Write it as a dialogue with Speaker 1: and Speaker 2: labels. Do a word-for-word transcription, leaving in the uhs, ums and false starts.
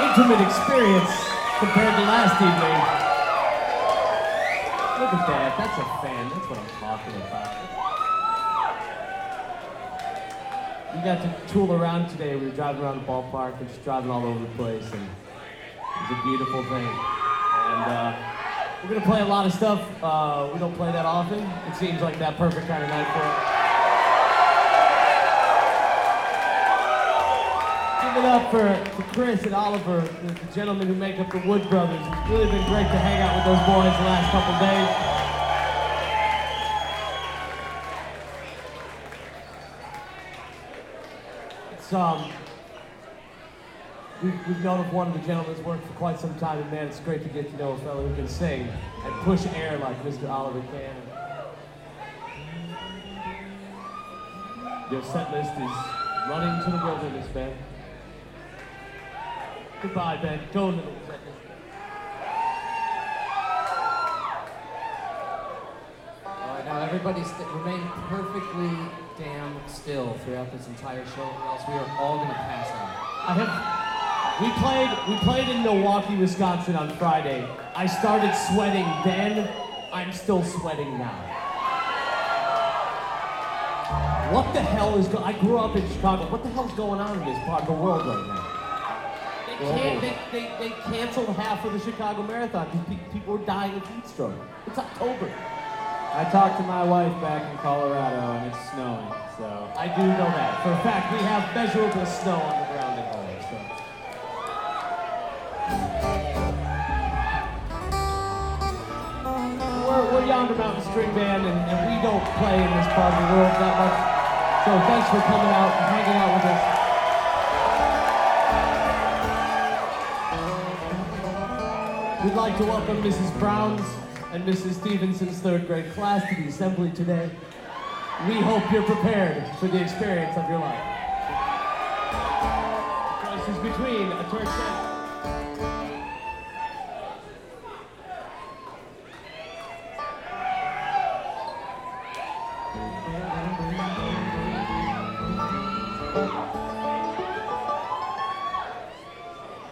Speaker 1: intimate experience compared to last evening. Look at that, that's a fan, that's what I'm talking about. We got to tool around today. We were driving around the ballpark and just driving all over the place, and it was a beautiful thing. And uh, we're gonna play a lot of stuff. Uh, we don't play that often. It seems like that perfect kind of night for it. Give it up for, for Chris and Oliver, the, the gentlemen who make up the Wood Brothers. It's really been great to hang out with those boys the last couple days. It's, um, we've, we've known of one of the gentlemen's work for quite some time, and man, it's great to get to know a fellow who can sing and push air like Mister Oliver can. Your set list is Running to the Wilderness, Ben. Goodbye, Ben. Go to the set list.
Speaker 2: All right, now everybody st- remain perfectly damn still throughout this entire show, or else we are all gonna pass out.
Speaker 1: I have. We played. We played in Milwaukee, Wisconsin on Friday. I started sweating then. I'm still sweating now. What the hell is going? I grew up in Chicago. What the hell's going on in this part of the world right now? They can't. They, they, they canceled half of the Chicago Marathon because pe- people were dying of heat stroke. It's October.
Speaker 3: I talked to my wife back in Colorado, and it's snowing, so...
Speaker 1: I do know that. For a fact, we have measurable snow on the ground at home, so... We're, we're Yonder Mountain String Band, and, and we don't play in this part of the world that much. So thanks for coming out and hanging out with us. We'd like to welcome Missus Brown's and Missus Stevenson's third grade class to the assembly today. We hope you're prepared for the experience of your life. The choice is between a Turk set. Thank you.